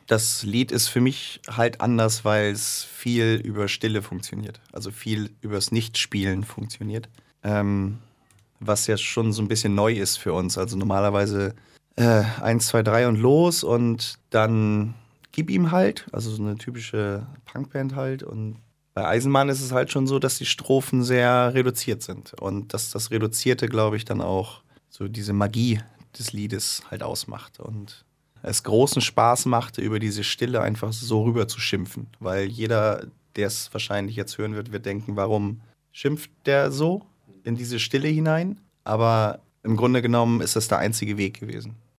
Das Lied ist für mich halt anders, weil es viel über Stille funktioniert. Also viel übers Nichtspielen funktioniert. Was ja schon so ein bisschen neu ist für uns. Also normalerweise 1, 2, 3 und los und dann gib ihm halt. Also so eine typische Punkband halt. Und bei Eisenbahn ist es halt schon so, dass die Strophen sehr reduziert sind. Und dass das Reduzierte, glaube ich, dann auch so diese Magie des Liedes halt ausmacht. Und es großen Spaß machte, über diese Stille einfach so rüber zu schimpfen. Weil jeder, der es wahrscheinlich jetzt hören wird denken, warum schimpft der so in diese Stille hinein? Aber im Grunde genommen ist das der einzige Weg gewesen.